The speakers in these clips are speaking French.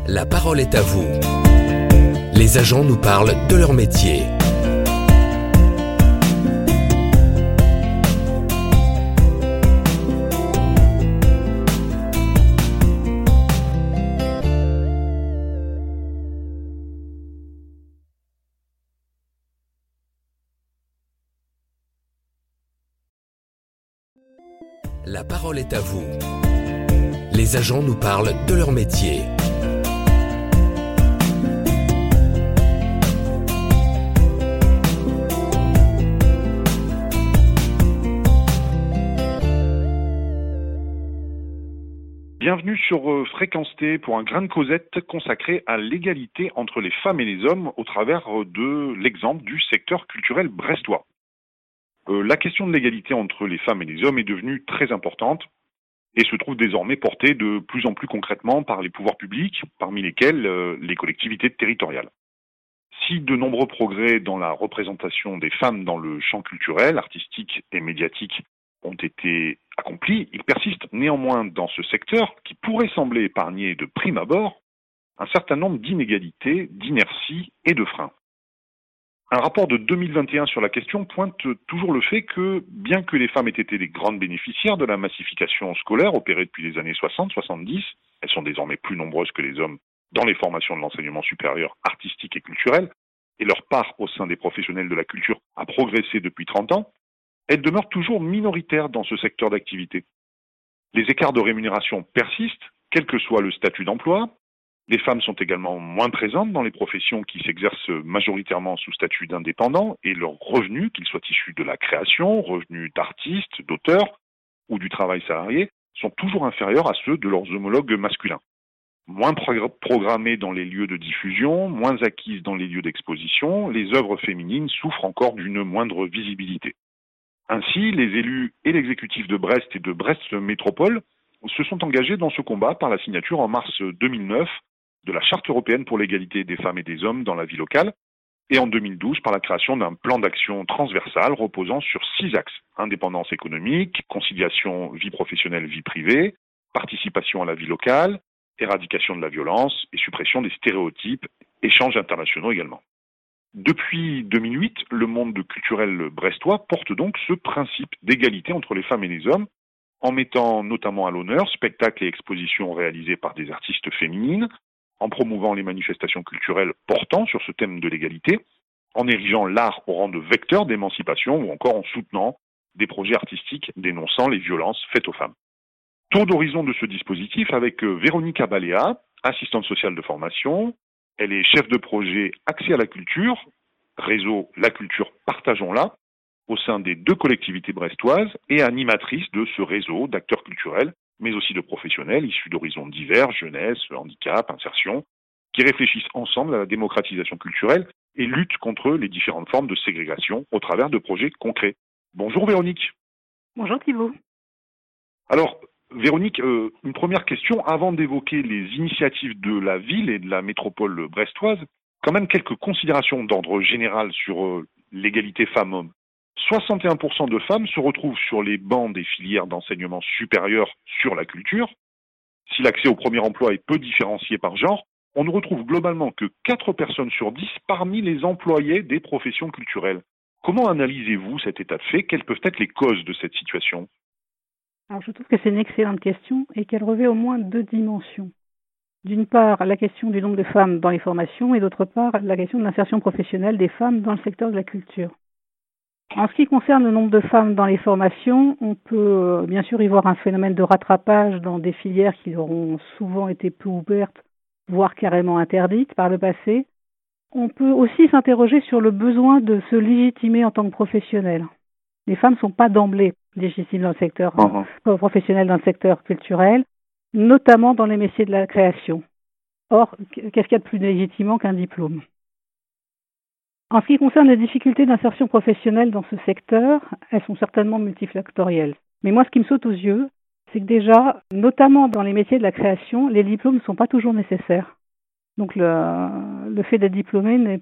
La parole est à vous. Les agents nous parlent de leur métier. La parole est à vous. Les agents nous parlent de leur métier. Bienvenue sur Fréquence T pour un grain de causette consacré à l'égalité entre les femmes et les hommes au travers de l'exemple du secteur culturel brestois. La question de l'égalité entre les femmes et les hommes est devenue très importante et se trouve désormais portée de plus en plus concrètement par les pouvoirs publics, parmi lesquels les collectivités territoriales. Si de nombreux progrès dans la représentation des femmes dans le champ culturel, artistique et médiatique ont été accomplis, il persiste néanmoins dans ce secteur, qui pourrait sembler épargné de prime abord, un certain nombre d'inégalités, d'inerties et de freins. Un rapport de 2021 sur la question pointe toujours le fait que, bien que les femmes aient été les grandes bénéficiaires de la massification scolaire opérée depuis les années 60-70, elles sont désormais plus nombreuses que les hommes dans les formations de l'enseignement supérieur artistique et culturel, et leur part au sein des professionnels de la culture a progressé depuis 30 ans, elles demeurent toujours minoritaires dans ce secteur d'activité. Les écarts de rémunération persistent, quel que soit le statut d'emploi. Les femmes sont également moins présentes dans les professions qui s'exercent majoritairement sous statut d'indépendant et leurs revenus, qu'ils soient issus de la création, revenus d'artistes, d'auteurs ou du travail salarié, sont toujours inférieurs à ceux de leurs homologues masculins. Moins programmées dans les lieux de diffusion, moins acquises dans les lieux d'exposition, les œuvres féminines souffrent encore d'une moindre visibilité. Ainsi, les élus et l'exécutif de Brest et de Brest Métropole se sont engagés dans ce combat par la signature en mars 2009 de la Charte européenne pour l'égalité des femmes et des hommes dans la vie locale et en 2012 par la création d'un plan d'action transversal reposant sur 6 axes. Indépendance économique, conciliation vie professionnelle-vie privée, participation à la vie locale, éradication de la violence et suppression des stéréotypes, échanges internationaux également. Depuis 2008, le monde culturel brestois porte donc ce principe d'égalité entre les femmes et les hommes, en mettant notamment à l'honneur spectacles et expositions réalisés par des artistes féminines, en promouvant les manifestations culturelles portant sur ce thème de l'égalité, en érigeant l'art au rang de vecteur d'émancipation ou encore en soutenant des projets artistiques dénonçant les violences faites aux femmes. Tour d'horizon de ce dispositif avec Véronique Abaléa, assistante sociale de formation. Elle est chef de projet Accès à la culture, réseau La Culture Partageons-la, au sein des 2 collectivités brestoises et animatrice de ce réseau d'acteurs culturels, mais aussi de professionnels issus d'horizons divers, jeunesse, handicap, insertion, qui réfléchissent ensemble à la démocratisation culturelle et luttent contre les différentes formes de ségrégation au travers de projets concrets. Bonjour Véronique. Bonjour Thibault. Alors, Véronique, une première question, avant d'évoquer les initiatives de la ville et de la métropole brestoise, quand même quelques considérations d'ordre général sur l'égalité femmes-hommes. 61% de femmes se retrouvent sur les bancs des filières d'enseignement supérieur sur la culture. Si l'accès au premier emploi est peu différencié par genre, on ne retrouve globalement que 4 personnes sur 10 parmi les employés des professions culturelles. Comment analysez-vous cet état de fait? Quelles peuvent être les causes de cette situation? Alors, je trouve que c'est une excellente question et qu'elle revêt au moins 2 dimensions. D'une part, la question du nombre de femmes dans les formations et d'autre part, la question de l'insertion professionnelle des femmes dans le secteur de la culture. En ce qui concerne le nombre de femmes dans les formations, on peut bien sûr y voir un phénomène de rattrapage dans des filières qui auront souvent été peu ouvertes, voire carrément interdites par le passé. On peut aussi s'interroger sur le besoin de se légitimer en tant que professionnel. Les femmes ne sont pas d'emblée légitimes dans le secteur professionnel, dans le secteur culturel, notamment dans les métiers de la création. Or, qu'est-ce qu'il y a de plus légitimant qu'un diplôme? En ce qui concerne les difficultés d'insertion professionnelle dans ce secteur, elles sont certainement multifactorielles. Mais moi, ce qui me saute aux yeux, c'est que déjà, notamment dans les métiers de la création, les diplômes ne sont pas toujours nécessaires. Donc le fait d'être diplômé ne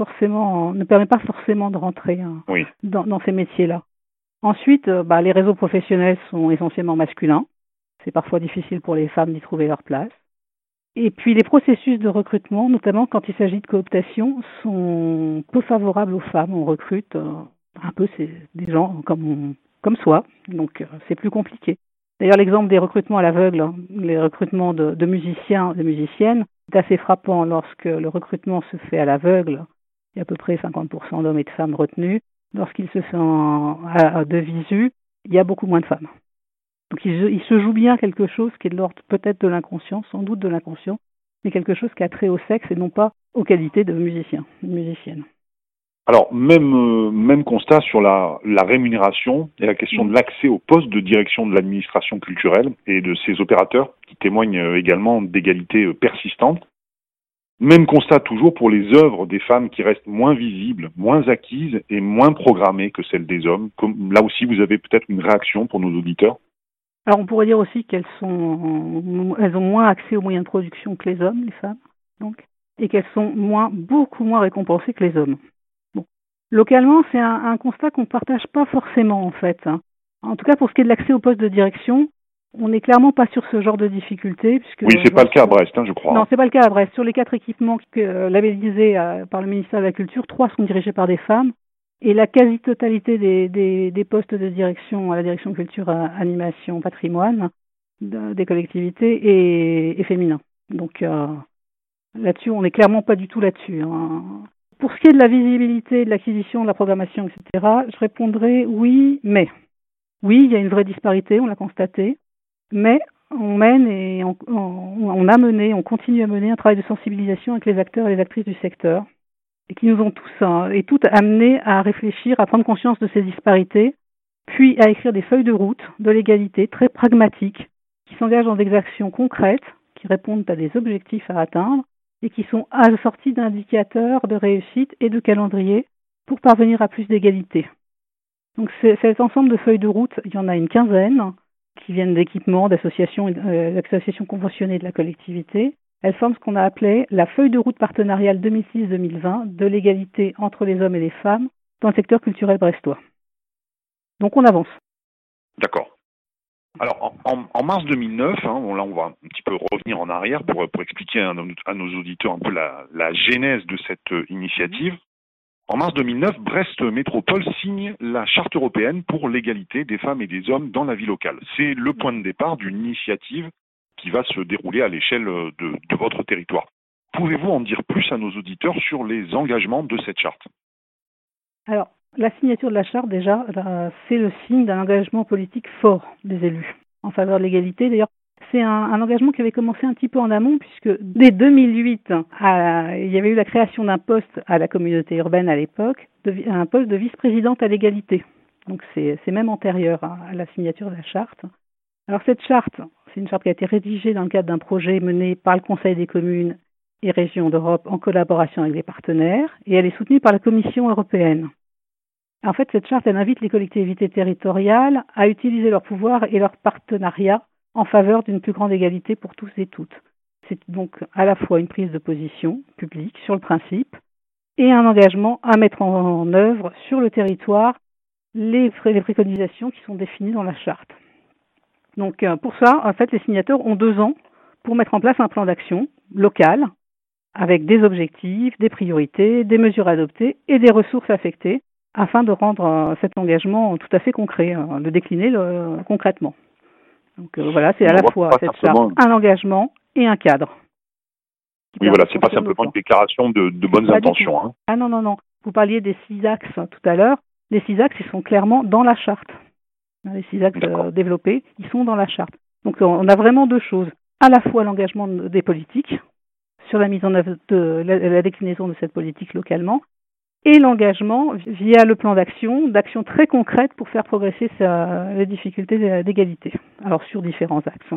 permet pas forcément de rentrer dans ces métiers-là. Ensuite, les réseaux professionnels sont essentiellement masculins. C'est parfois difficile pour les femmes d'y trouver leur place. Et puis les processus de recrutement, notamment quand il s'agit de cooptation, sont peu favorables aux femmes. On recrute un peu des gens comme soi, donc c'est plus compliqué. D'ailleurs, l'exemple des recrutements à l'aveugle, les recrutements de musiciens, de musiciennes, est assez frappant. Lorsque le recrutement se fait à l'aveugle, il y a à peu près 50% d'hommes et de femmes retenus. Lorsqu'il se fait de visu, il y a beaucoup moins de femmes. Donc il se joue bien quelque chose qui est de l'ordre peut-être de l'inconscient, sans doute de l'inconscient, mais quelque chose qui a trait au sexe et non pas aux qualités de musicien, de musicienne. Alors, même constat sur la rémunération et la question de l'accès au poste de direction de l'administration culturelle et de ses opérateurs, qui témoignent également d'égalité persistante. Même constat toujours pour les œuvres des femmes qui restent moins visibles, moins acquises et moins programmées que celles des hommes. Comme, là aussi, vous avez peut-être une réaction pour nos auditeurs? Alors on pourrait dire aussi qu'elles ont moins accès aux moyens de production que les hommes, les femmes, donc, et qu'elles sont beaucoup moins récompensées que les hommes. Bon. Localement, c'est un constat qu'on ne partage pas forcément en fait. En tout cas, pour ce qui est de l'accès au poste de direction, on n'est clairement pas sur ce genre de difficulté. Puisque oui, c'est pas le cas à Brest, je crois. Non, c'est pas le cas à Brest. Sur les 4 équipements labellisés par le ministère de la Culture, 3 sont dirigés par des femmes. Et la quasi-totalité des postes de direction à la direction culture, animation, patrimoine des collectivités est féminin. Donc là-dessus, on n'est clairement pas du tout là-dessus. Pour ce qui est de la visibilité, de l'acquisition, de la programmation, etc., je répondrai oui, mais. Oui, il y a une vraie disparité, on l'a constaté, mais on mène et on continue à mener un travail de sensibilisation avec les acteurs et les actrices du secteur, et qui nous ont tous et toutes amenés à réfléchir, à prendre conscience de ces disparités, puis à écrire des feuilles de route de l'égalité très pragmatiques, qui s'engagent dans des actions concrètes, qui répondent à des objectifs à atteindre, et qui sont assorties d'indicateurs de réussite et de calendrier pour parvenir à plus d'égalité. Donc cet ensemble de feuilles de route, il y en a une quinzaine, qui viennent d'équipements, d'associations conventionnées de la collectivité. Elles forment ce qu'on a appelé la feuille de route partenariale 2006-2020 de l'égalité entre les hommes et les femmes dans le secteur culturel brestois. Donc on avance. D'accord. Alors en mars 2009, là on va un petit peu revenir en arrière pour expliquer à nos auditeurs un peu la genèse de cette initiative. En mars 2009, Brest Métropole signe la Charte européenne pour l'égalité des femmes et des hommes dans la vie locale. C'est le point de départ d'une initiative qui va se dérouler à l'échelle de votre territoire. Pouvez-vous en dire plus à nos auditeurs sur les engagements de cette charte? Alors, la signature de la charte, déjà, c'est le signe d'un engagement politique fort des élus en faveur de l'égalité. D'ailleurs, c'est un engagement qui avait commencé un petit peu en amont, puisque dès 2008, il y avait eu la création d'un poste à la communauté urbaine à l'époque, un poste de vice-présidente à l'égalité. Donc c'est même antérieur à la signature de la charte. Alors cette charte, c'est une charte qui a été rédigée dans le cadre d'un projet mené par le Conseil des communes et régions d'Europe en collaboration avec des partenaires, et elle est soutenue par la Commission européenne. En fait, cette charte, elle invite les collectivités territoriales à utiliser leur pouvoir et leur partenariat en faveur d'une plus grande égalité pour tous et toutes. C'est donc à la fois une prise de position publique sur le principe et un engagement à mettre en œuvre sur le territoire les préconisations qui sont définies dans la charte. Donc pour ça, en fait, les signataires ont 2 ans pour mettre en place un plan d'action local avec des objectifs, des priorités, des mesures adoptées et des ressources affectées afin de rendre cet engagement tout à fait concret, de décliner concrètement. Donc voilà, c'est à la fois cette charte, un engagement et un cadre. Oui, voilà, c'est pas simplement une déclaration de bonnes intentions. Ah non. Vous parliez des 6 axes tout à l'heure. Les 6 axes, ils sont clairement dans la charte. Les 6 axes développés, ils sont dans la charte. Donc on a vraiment 2 choses. À la fois l'engagement des politiques sur la mise en œuvre de la déclinaison de cette politique localement, et l'engagement via le plan d'action très concrètes pour faire progresser les difficultés d'égalité. Alors sur différents axes.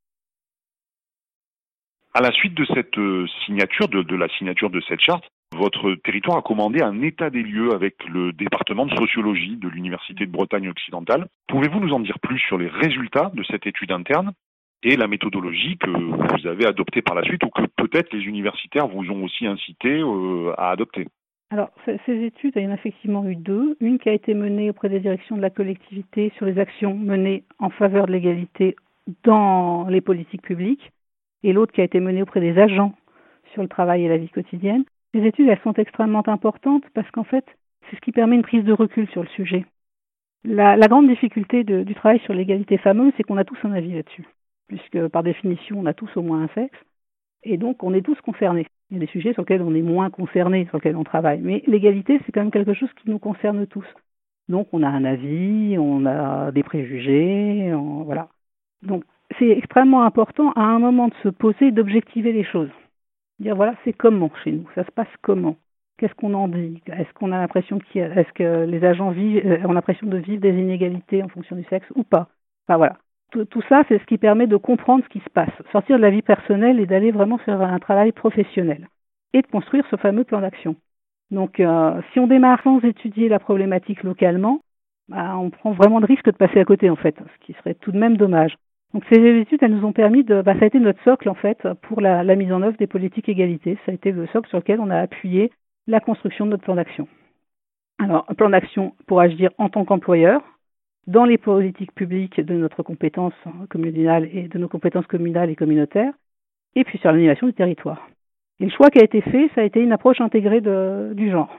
À la suite de cette signature, de la signature de cette charte, votre territoire a commandé un état des lieux avec le département de sociologie de l'Université de Bretagne occidentale. Pouvez-vous nous en dire plus sur les résultats de cette étude interne et la méthodologie que vous avez adoptée par la suite ou que peut-être les universitaires vous ont aussi incité à adopter? Alors, ces études, il y en a effectivement eu 2. Une qui a été menée auprès des directions de la collectivité sur les actions menées en faveur de l'égalité dans les politiques publiques, et l'autre qui a été menée auprès des agents sur le travail et la vie quotidienne. Les études, elles sont extrêmement importantes parce qu'en fait, c'est ce qui permet une prise de recul sur le sujet. La grande difficulté du travail sur l'égalité femmes-hommes, c'est qu'on a tous un avis là-dessus, puisque par définition, on a tous au moins un sexe, et donc on est tous concernés. Il y a des sujets sur lesquels on est moins concernés, sur lesquels on travaille, mais l'égalité, c'est quand même quelque chose qui nous concerne tous. Donc on a un avis, on a des préjugés, voilà. Donc c'est extrêmement important à un moment de se poser, d'objectiver les choses. Dire voilà, c'est comment chez nous, ça se passe comment, qu'est-ce qu'on en dit, est-ce qu'on a l'impression est-ce que les agents ont l'impression de vivre des inégalités en fonction du sexe ou pas. Enfin voilà, tout ça c'est ce qui permet de comprendre ce qui se passe, sortir de la vie personnelle et d'aller vraiment faire un travail professionnel et de construire ce fameux plan d'action. Donc si on démarre sans étudier la problématique localement, on prend vraiment le risque de passer à côté en fait, ce qui serait tout de même dommage. Donc ces études, elles nous ont permis ça a été notre socle en fait pour la mise en œuvre des politiques égalité. Ça a été le socle sur lequel on a appuyé la construction de notre plan d'action. Alors, un plan d'action pour agir en tant qu'employeur dans les politiques publiques de notre compétence communale et de nos compétences communales et communautaires, et puis sur l'animation du territoire. Et le choix qui a été fait, ça a été une approche intégrée du genre.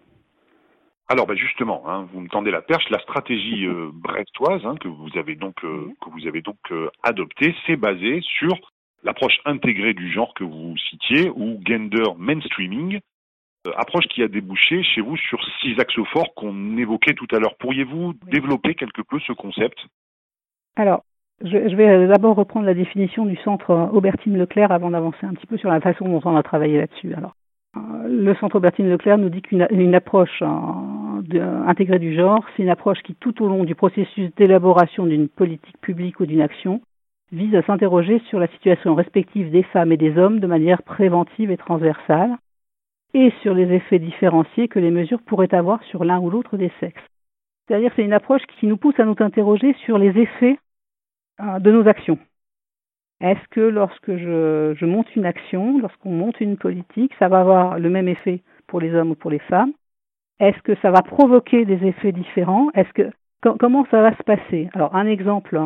Alors justement, vous me tendez la perche. La stratégie brestoise que vous avez donc adoptée, c'est basé sur l'approche intégrée du genre que vous citiez, ou gender mainstreaming, approche qui a débouché chez vous sur 6 axes forts qu'on évoquait tout à l'heure. Pourriez-vous développer quelque peu ce concept ? Alors, je vais d'abord reprendre la définition du centre Aubertine Leclerc avant d'avancer un petit peu sur la façon dont on a travaillé là-dessus. Alors, le centre Aubertine Leclerc nous dit qu'une approche intégrée du genre, c'est une approche qui, tout au long du processus d'élaboration d'une politique publique ou d'une action, vise à s'interroger sur la situation respective des femmes et des hommes de manière préventive et transversale, et sur les effets différenciés que les mesures pourraient avoir sur l'un ou l'autre des sexes. C'est-à-dire que c'est une approche qui nous pousse à nous interroger sur les effets de nos actions. Est-ce que lorsque je monte une action, lorsqu'on monte une politique, ça va avoir le même effet pour les hommes ou pour les femmes ? Est-ce que ça va provoquer des effets différents ? Comment ça va se passer ? Alors un exemple,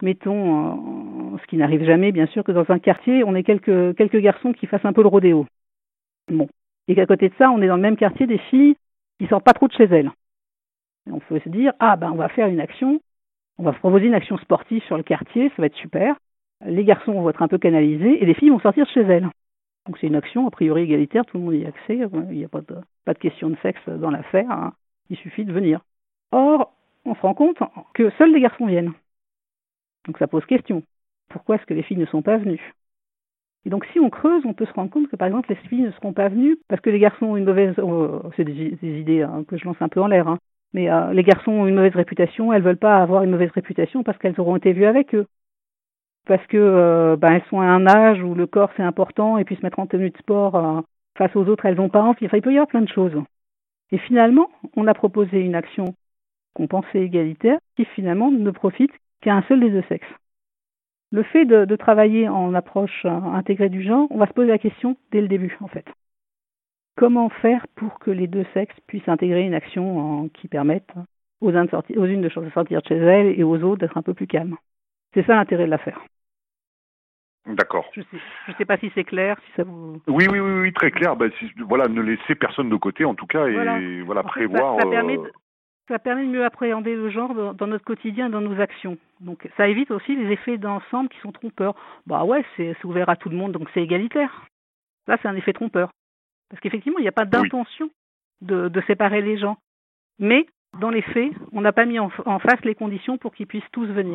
mettons, ce qui n'arrive jamais bien sûr, que dans un quartier, on ait quelques garçons qui fassent un peu le rodéo. Bon. Et qu'à côté de ça, on est dans le même quartier des filles qui sortent pas trop de chez elles. Et on peut se dire, on va faire une action, on va proposer une action sportive sur le quartier, ça va être super. Les garçons vont être un peu canalisés et les filles vont sortir de chez elles. Donc c'est une action a priori égalitaire, tout le monde y a accès, il n'y a pas de question de sexe dans l'affaire, il suffit de venir. Or, on se rend compte que seuls les garçons viennent. Donc ça pose question. Pourquoi est-ce que les filles ne sont pas venues ? Et donc si on creuse, on peut se rendre compte que par exemple les filles ne seront pas venues parce que les garçons ont une mauvaise... c'est des idées que je lance un peu en l'air, mais les garçons ont une mauvaise réputation, elles ne veulent pas avoir une mauvaise réputation parce qu'elles auront été vues avec eux. Parce que elles sont à un âge où le corps c'est important et puis se mettre en tenue de sport face aux autres, elles n'ont pas envie. Enfin, il peut y avoir plein de choses. Et finalement, on a proposé une action qu'on pensait égalitaire qui finalement ne profite qu'à un seul des deux sexes. Le fait de travailler en approche intégrée du genre, on va se poser la question dès le début en fait. Comment faire pour que les deux sexes puissent intégrer une action qui permette aux unes de sortir de chez elles et aux autres d'être un peu plus calmes. C'est ça l'intérêt de l'affaire. D'accord. Je sais pas si c'est clair, si ça vous... Oui, très clair. Ne laisser personne de côté en tout cas et prévoir... Ça permet de mieux appréhender le genre dans notre quotidien, dans nos actions. Donc ça évite aussi les effets d'ensemble qui sont trompeurs. C'est ouvert à tout le monde, donc c'est égalitaire. Là, c'est un effet trompeur. Parce qu'effectivement, il n'y a pas d'intention de séparer les gens. Mais, dans les faits, on n'a pas mis en face les conditions pour qu'ils puissent tous venir.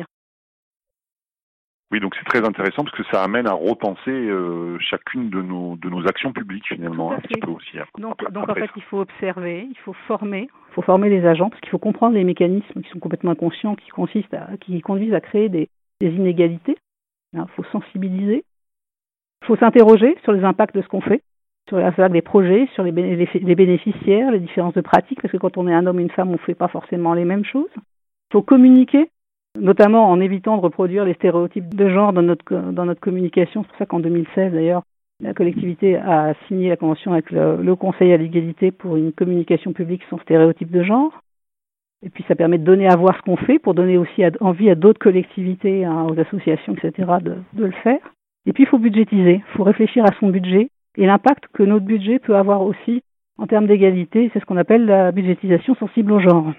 Oui, donc c'est très intéressant parce que ça amène à repenser chacune de nos actions publiques finalement, un petit peu aussi. Donc en fait, il faut observer, il faut former les agents parce qu'il faut comprendre les mécanismes qui sont complètement inconscients, qui conduisent à créer des inégalités. Il faut sensibiliser, il faut s'interroger sur les impacts de ce qu'on fait, sur l'impact des projets, sur les bénéficiaires, les différences de pratiques, parce que quand on est un homme et une femme, on ne fait pas forcément les mêmes choses. Il faut communiquer, notamment en évitant de reproduire les stéréotypes de genre dans notre communication. C'est pour ça qu'en 2016, d'ailleurs, la collectivité a signé la convention avec le Conseil à l'égalité pour une communication publique sans stéréotypes de genre. Et puis ça permet de donner à voir ce qu'on fait, pour donner aussi envie à d'autres collectivités, aux associations, etc., de le faire. Et puis, il faut budgétiser, il faut réfléchir à son budget et l'impact que notre budget peut avoir aussi en termes d'égalité. C'est ce qu'on appelle la budgétisation sensible au genre.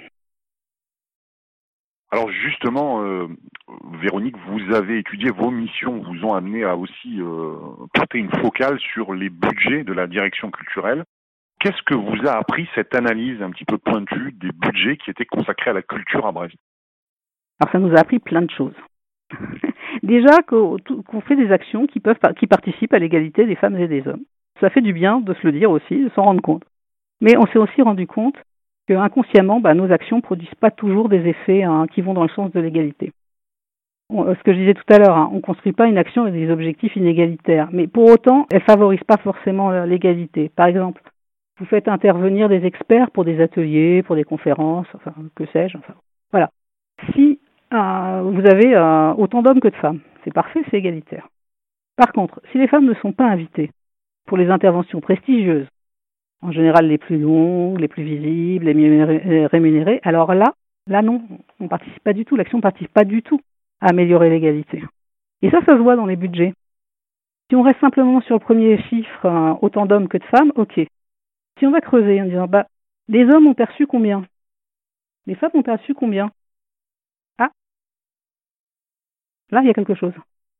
Alors justement, Véronique, vous avez étudié, vos missions vous ont amené à aussi porter une focale sur les budgets de la direction culturelle. Qu'est-ce que vous a appris cette analyse un petit peu pointue des budgets qui étaient consacrés à la culture à Brest? Alors ça nous a appris plein de choses. Déjà qu'on fait des actions qui participent à l'égalité des femmes et des hommes. Ça fait du bien de se le dire aussi, de s'en rendre compte. Mais on s'est aussi rendu compte que inconsciemment, nos actions ne produisent pas toujours des effets qui vont dans le sens de l'égalité. Ce que je disais tout à l'heure, on ne construit pas une action avec des objectifs inégalitaires, mais pour autant, elle ne favorise pas forcément l'égalité. Par exemple, vous faites intervenir des experts pour des ateliers, pour des conférences, enfin, que sais-je. Enfin, voilà. Si vous avez autant d'hommes que de femmes, c'est parfait, c'est égalitaire. Par contre, si les femmes ne sont pas invitées pour les interventions prestigieuses, en général les plus longues, les plus visibles, les mieux rémunérées, alors là non, on ne participe pas du tout, l'action ne participe pas du tout à améliorer l'égalité. Et ça se voit dans les budgets. Si on reste simplement sur le premier chiffre, autant d'hommes que de femmes, ok. Si on va creuser en disant, les hommes ont perçu combien? Les femmes ont perçu combien? Ah, là il y a quelque chose.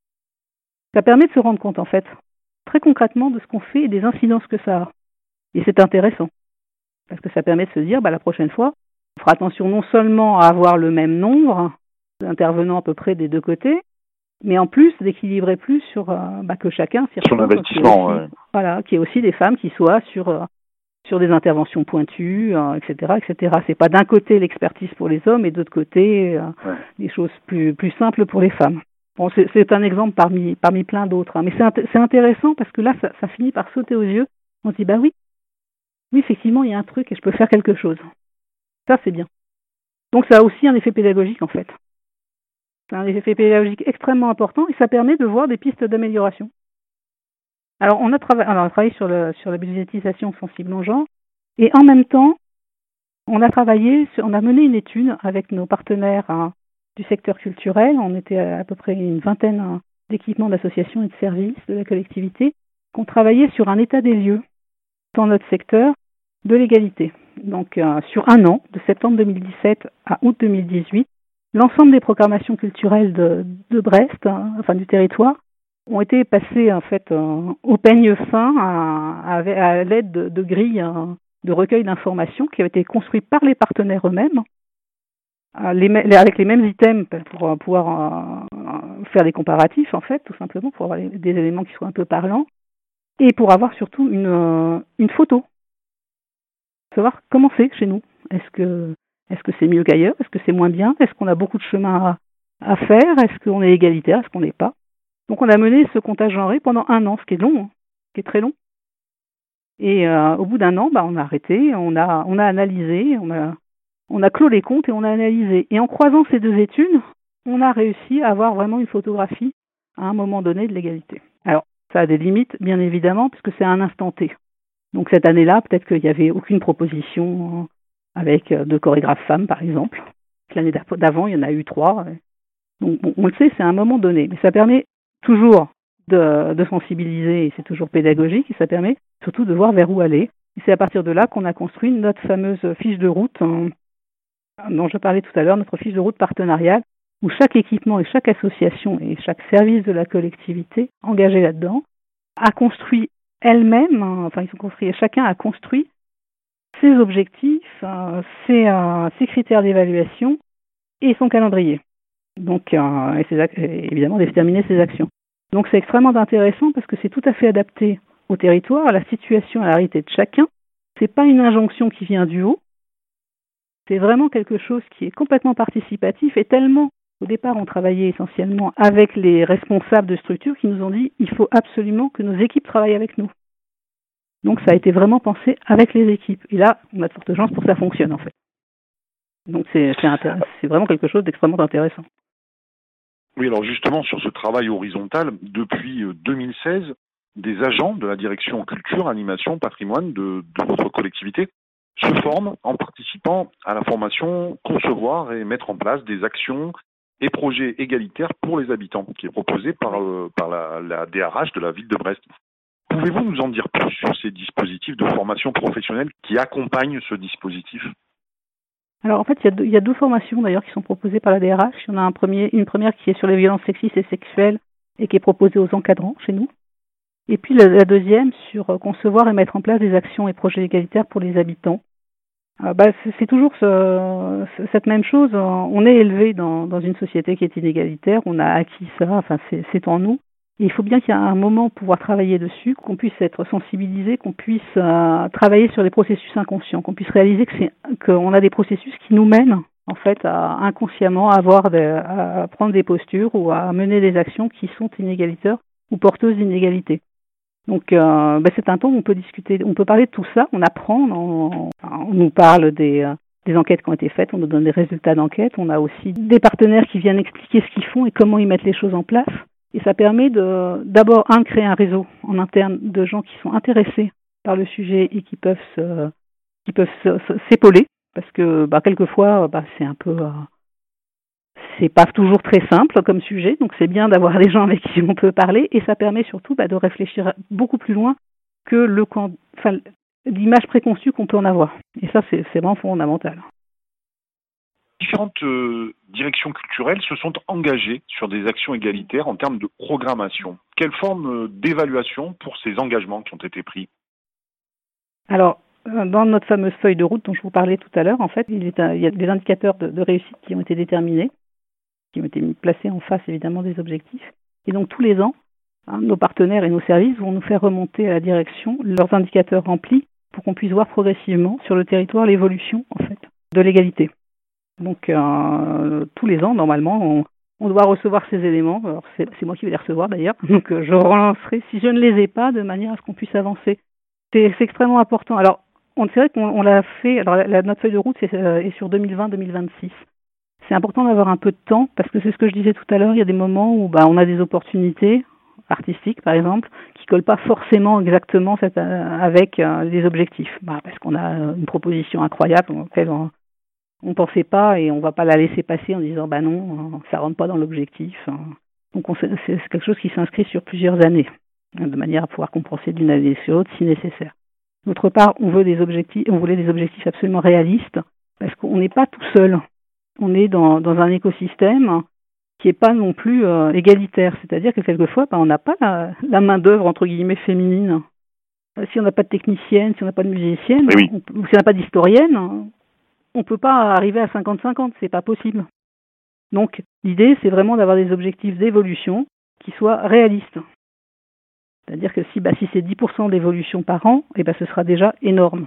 Ça permet de se rendre compte en fait, très concrètement de ce qu'on fait et des incidences que ça a. Et c'est intéressant, parce que ça permet de se dire, la prochaine fois, on fera attention non seulement à avoir le même nombre d'intervenants à peu près des deux côtés, mais en plus d'équilibrer plus sur que chacun s'y retrouve. Sur l'investissement, aussi, voilà, qu'il y ait aussi des femmes qui soient sur des interventions pointues, etc., etc. C'est pas d'un côté l'expertise pour les hommes et de l'autre côté des choses plus simples pour les femmes. Bon, c'est un exemple parmi plein d'autres, mais c'est intéressant parce que là, ça finit par sauter aux yeux. On se dit, oui, effectivement, il y a un truc et je peux faire quelque chose. Ça, c'est bien. Donc, ça a aussi un effet pédagogique, en fait. C'est un effet pédagogique extrêmement important et ça permet de voir des pistes d'amélioration. Alors, on a travaillé sur la budgétisation sensible au genre et en même temps, on a mené une étude avec nos partenaires du secteur culturel. On était à peu près une vingtaine d'équipements, d'associations et de services de la collectivité qui ont travaillé sur un état des lieux dans notre secteur de l'égalité. Donc, sur un an, de septembre 2017 à août 2018, l'ensemble des programmations culturelles de Brest, du territoire, ont été passées en fait au peigne fin à l'aide de grilles de recueil d'informations qui avaient été construites par les partenaires eux-mêmes, avec les mêmes items pour pouvoir faire des comparatifs en fait, tout simplement pour avoir des éléments qui soient un peu parlants et pour avoir surtout une photo. Savoir comment c'est chez nous. Est-ce que c'est mieux qu'ailleurs? Est-ce que c'est moins bien? Est-ce qu'on a beaucoup de chemin à faire? Est-ce qu'on est égalitaire? Est-ce qu'on n'est pas? Donc on a mené ce comptage genré pendant un an, ce qui est long, ce qui est très long. Et au bout d'un an, on a arrêté, on a analysé, on a clos les comptes et on a analysé. Et en croisant ces deux études, on a réussi à avoir vraiment une photographie à un moment donné de l'égalité. Alors, ça a des limites, bien évidemment, puisque c'est à un instant T. Donc cette année-là, peut-être qu'il n'y avait aucune proposition avec de chorégraphes femmes, par exemple. L'année d'avant, il y en a eu 3. Donc on le sait, c'est à un moment donné. Mais ça permet toujours de sensibiliser, et c'est toujours pédagogique, et ça permet surtout de voir vers où aller. Et c'est à partir de là qu'on a construit notre fameuse fiche de route dont je parlais tout à l'heure, notre fiche de route partenariale, où chaque équipement et chaque association et chaque service de la collectivité engagé là-dedans a construit elle-même, chacun a construit ses objectifs, ses critères d'évaluation et son calendrier. Donc, évidemment, déterminer ses actions. Donc, c'est extrêmement intéressant parce que c'est tout à fait adapté au territoire, à la situation, à la réalité de chacun. C'est pas une injonction qui vient du haut. C'est vraiment quelque chose qui est complètement participatif et tellement. Au départ, on travaillait essentiellement avec les responsables de structures qui nous ont dit il faut absolument que nos équipes travaillent avec nous. Donc, ça a été vraiment pensé avec les équipes. Et là, on a de fortes chances pour que ça fonctionne, en fait. Donc, c'est vraiment quelque chose d'extrêmement intéressant. Oui, alors justement, sur ce travail horizontal, depuis 2016, des agents de la direction culture, animation, patrimoine de votre collectivité se forment en participant à la formation concevoir et mettre en place des actions et projet égalitaire pour les habitants, qui est proposé par la DRH de la ville de Brest. Pouvez-vous nous en dire plus sur ces dispositifs de formation professionnelle qui accompagnent ce dispositif ? Alors en fait, il y a deux formations d'ailleurs qui sont proposées par la DRH. Il y en a une première qui est sur les violences sexistes et sexuelles et qui est proposée aux encadrants chez nous. Et puis la deuxième sur concevoir et mettre en place des actions et projets égalitaires pour les habitants. C'est toujours cette même chose. On est élevé dans une société qui est inégalitaire. On a acquis ça. Enfin, c'est en nous. Et il faut bien qu'il y ait un moment pour pouvoir travailler dessus, qu'on puisse être sensibilisé, qu'on puisse travailler sur les processus inconscients, qu'on puisse réaliser qu'on a des processus qui nous mènent en fait à inconsciemment à prendre des postures ou à mener des actions qui sont inégalitaires ou porteuses d'inégalité. Donc c'est un temps où on peut discuter, on peut parler de tout ça, on apprend, on nous parle des enquêtes qui ont été faites, on nous donne des résultats d'enquête, on a aussi des partenaires qui viennent expliquer ce qu'ils font et comment ils mettent les choses en place. Et ça permet d'abord créer un réseau en interne de gens qui sont intéressés par le sujet et qui peuvent s'épauler, parce que quelquefois c'est pas toujours très simple comme sujet, donc c'est bien d'avoir des gens avec qui on peut parler, et ça permet surtout de réfléchir beaucoup plus loin que l'image préconçue qu'on peut en avoir. Et ça, c'est vraiment fondamental. Différentes directions culturelles se sont engagées sur des actions égalitaires en termes de programmation. Quelle forme d'évaluation pour ces engagements qui ont été pris ? Alors, dans notre fameuse feuille de route dont je vous parlais tout à l'heure, en fait, il y a des indicateurs de réussite qui ont été déterminés, qui ont été placés en face évidemment des objectifs. Et donc tous les ans, nos partenaires et nos services vont nous faire remonter à la direction leurs indicateurs remplis pour qu'on puisse voir progressivement sur le territoire l'évolution en fait de l'égalité. Donc tous les ans, normalement, on doit recevoir ces éléments. Alors c'est moi qui vais les recevoir d'ailleurs. Donc je relancerai si je ne les ai pas de manière à ce qu'on puisse avancer. C'est extrêmement important. Alors c'est vrai qu'on l'a fait. Alors notre feuille de route est sur 2020-2026. C'est important d'avoir un peu de temps parce que c'est ce que je disais tout à l'heure. Il y a des moments où on a des opportunités artistiques, par exemple, qui collent pas forcément exactement avec les objectifs. Parce qu'on a une proposition incroyable auquel on pensait pas et on va pas la laisser passer en disant non, ça rentre pas dans l'objectif. Donc c'est quelque chose qui s'inscrit sur plusieurs années, de manière à pouvoir compenser d'une année sur l'autre si nécessaire. D'autre part, on voulait des objectifs absolument réalistes parce qu'on n'est pas tout seul. On est dans un écosystème qui n'est pas non plus égalitaire. C'est-à-dire que quelquefois, on n'a pas la main-d'œuvre, entre guillemets, féminine. Si on n'a pas de technicienne, si on n'a pas de musicienne, ou si on n'a pas d'historienne, on ne peut pas arriver à 50-50, c'est pas possible. Donc, l'idée, c'est vraiment d'avoir des objectifs d'évolution qui soient réalistes. C'est-à-dire que si c'est 10% d'évolution par an, ce sera déjà énorme.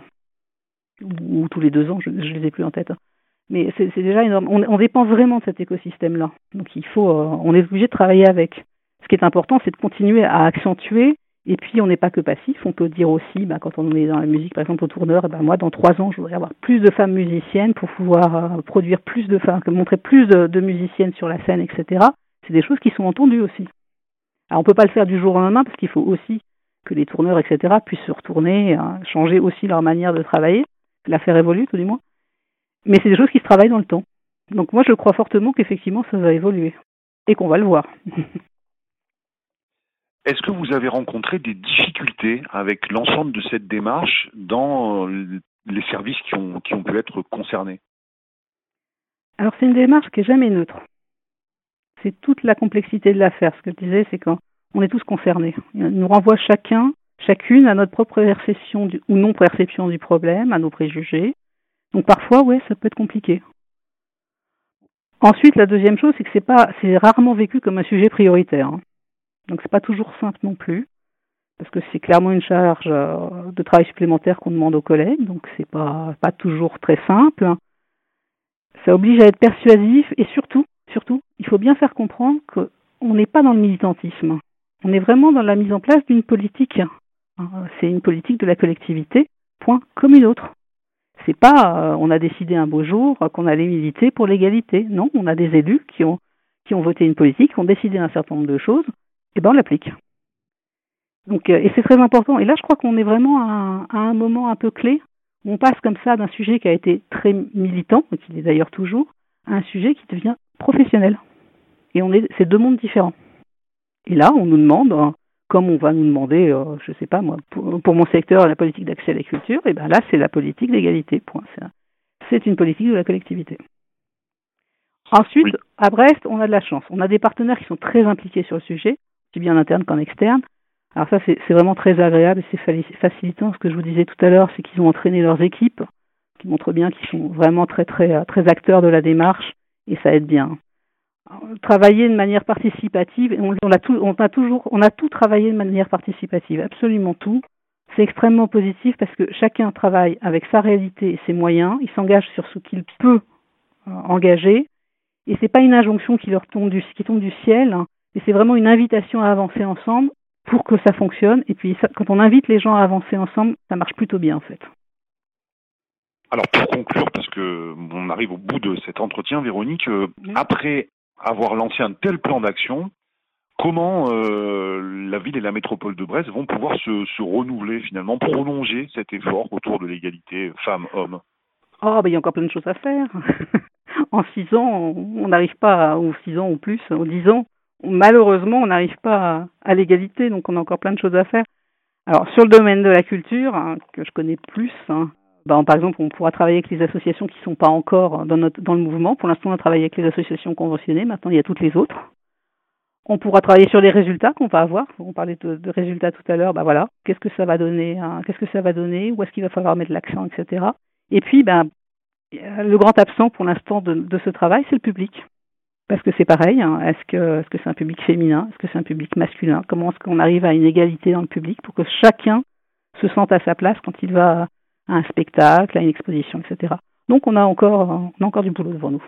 Ou tous les 2 ans, je ne les ai plus en tête. Mais c'est déjà énorme. On dépend vraiment de cet écosystème-là. Donc on est obligé de travailler avec. Ce qui est important, c'est de continuer à accentuer. Et puis, on n'est pas que passif. On peut dire aussi, quand on est dans la musique, par exemple au tourneur, moi, dans 3 ans, je voudrais avoir plus de femmes musiciennes pour pouvoir produire plus de femmes, montrer plus de musiciennes sur la scène, etc. C'est des choses qui sont entendues aussi. Alors, on peut pas le faire du jour au lendemain parce qu'il faut aussi que les tourneurs, etc., puissent se retourner, changer aussi leur manière de travailler, la faire évoluer, tout du moins. Mais c'est des choses qui se travaillent dans le temps. Donc moi, je crois fortement qu'effectivement, ça va évoluer et qu'on va le voir. Est-ce que vous avez rencontré des difficultés avec l'ensemble de cette démarche dans les services qui ont pu être concernés ? Alors, c'est une démarche qui n'est jamais neutre. C'est toute la complexité de l'affaire. Ce que je disais, c'est qu'on est tous concernés. On nous renvoie chacune à notre propre perception ou non-perception du problème, à nos préjugés. Donc parfois, ça peut être compliqué. Ensuite, la deuxième chose, c'est que c'est rarement vécu comme un sujet prioritaire. Donc c'est pas toujours simple non plus, parce que c'est clairement une charge de travail supplémentaire qu'on demande aux collègues, donc c'est pas toujours très simple. Ça oblige à être persuasif et surtout, il faut bien faire comprendre qu'on n'est pas dans le militantisme. On est vraiment dans la mise en place d'une politique. C'est une politique de la collectivité, point, comme une autre. C'est pas on a décidé un beau jour qu'on allait militer pour l'égalité. Non, on a des élus qui ont voté une politique, qui ont décidé un certain nombre de choses, et on l'applique. Donc et c'est très important. Et là, je crois qu'on est vraiment à un moment un peu clé. On passe comme ça d'un sujet qui a été très militant, et qui l'est d'ailleurs toujours, à un sujet qui devient professionnel. et c'est deux mondes différents. Et là, on nous demande, comme on va nous demander, je sais pas moi, pour mon secteur, la politique d'accès à la culture, et ben là, c'est la politique d'égalité, point. C'est une politique de la collectivité. Ensuite, oui. À Brest, on a de la chance. On a des partenaires qui sont très impliqués sur le sujet, aussi bien en interne qu'en externe. Alors ça, c'est vraiment très agréable et c'est facilitant. Ce que je vous disais tout à l'heure, c'est qu'ils ont entraîné leurs équipes, qui montrent bien qu'ils sont vraiment très acteurs de la démarche, et ça aide bien. Travailler de manière participative, et on a tout travaillé de manière participative, absolument tout. C'est extrêmement positif parce que chacun travaille avec sa réalité et ses moyens, il s'engage sur ce qu'il peut engager, et c'est pas une injonction qui tombe du ciel, mais c'est vraiment une invitation à avancer ensemble pour que ça fonctionne. Et puis quand on invite les gens à avancer ensemble, ça marche plutôt bien en fait. Alors pour conclure, parce que on arrive au bout de cet entretien, Véronique, après avoir lancé un tel plan d'action, comment la ville et la métropole de Brest vont pouvoir se renouveler finalement, prolonger cet effort autour de l'égalité femmes-hommes? Il y a encore plein de choses à faire. En 6 ans, on n'arrive pas, ou 6 ans ou plus, ou 10 ans, malheureusement, on n'arrive pas à l'égalité, donc on a encore plein de choses à faire. Alors, sur le domaine de la culture, que je connais plus, par exemple, on pourra travailler avec les associations qui ne sont pas encore dans le mouvement. Pour l'instant, on a travaillé avec les associations conventionnées. Maintenant, il y a toutes les autres. On pourra travailler sur les résultats qu'on va avoir. On parlait de résultats tout à l'heure. Voilà, qu'est-ce que ça va donner, où est-ce qu'il va falloir mettre l'accent, etc. Et puis, le grand absent pour l'instant de ce travail, c'est le public. Parce que c'est pareil, est-ce que c'est un public féminin? Est-ce que c'est un public masculin? Comment est-ce qu'on arrive à une égalité dans le public pour que chacun se sente à sa place quand il va à un spectacle, à une exposition, etc. Donc on a encore du boulot devant nous.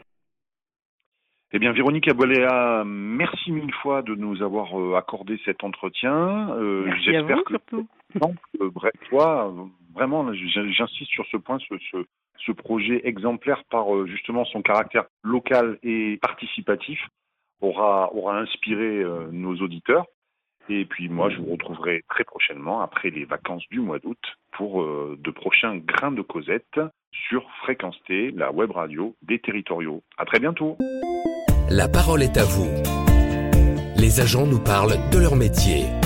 Eh bien, Véronique Aboléa, merci mille fois de nous avoir accordé cet entretien. J'espère que bref, toi, vraiment, j'insiste sur ce point, ce projet exemplaire par justement son caractère local et participatif aura inspiré nos auditeurs. Et puis moi, je vous retrouverai très prochainement, après les vacances du mois d'août, pour de prochains grains de Cosette sur Fréquence T, la web radio des territoriaux. À très bientôt. La parole est à vous. Les agents nous parlent de leur métier.